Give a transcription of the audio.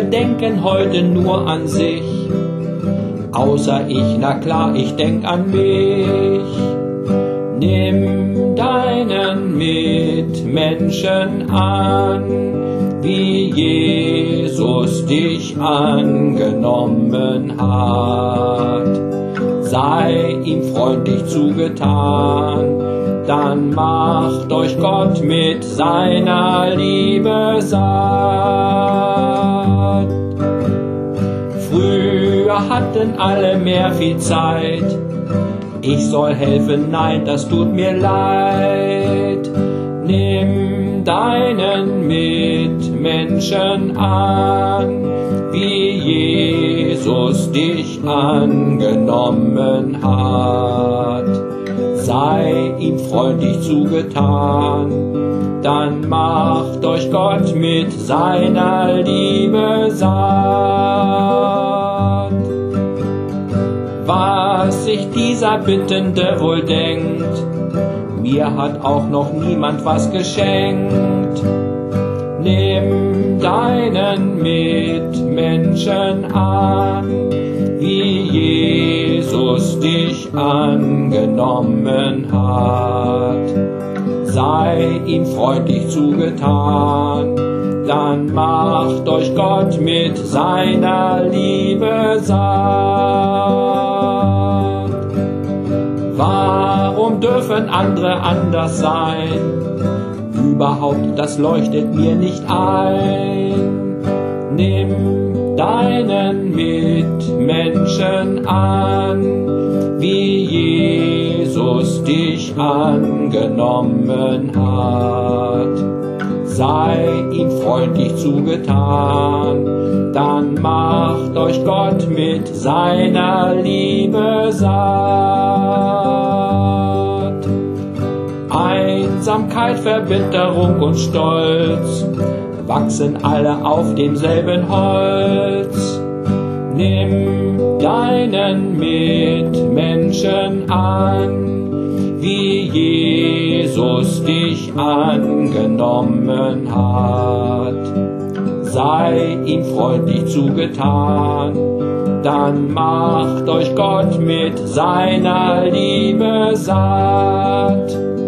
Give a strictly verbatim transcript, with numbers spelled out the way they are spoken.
denken heute nur an sich. Außer ich, na klar, ich denk an mich. Nimm deinen Mitmenschen an, wie Jesus dich angenommen hat. Sei ihm freundlich zugetan, dann macht euch Gott mit seiner Liebe satt. Früher hatten alle mehr viel Zeit, ich soll helfen, nein, das tut mir leid. Nimm deinen Mitmenschen an, wie Jesus dich angenommen hat. Sei ihm freundlich zugetan, dann macht euch Gott mit seiner Liebe satt. Was sich dieser Bittende wohl denkt, mir hat auch noch niemand was geschenkt. Nimm deinen Mitmenschen an, wie Jesus dich angenommen hat. Sei ihm freundlich zugetan, dann macht euch Gott mit seiner Liebe satt. Warum dürfen andere anders sein? Überhaupt, das leuchtet mir nicht ein. Nimm deinen Mitmenschen an, wie Jesus dich angenommen hat. Sei ihm freundlich zugetan, dann macht euch Gott mit seiner Liebe satt. Einsamkeit, Verbitterung und Stolz wachsen alle auf demselben Holz. Nimm deinen Mitmenschen an, wie Jesus dich angenommen hat. Sei ihm freundlich zugetan, dann macht euch Gott mit seiner Liebe satt.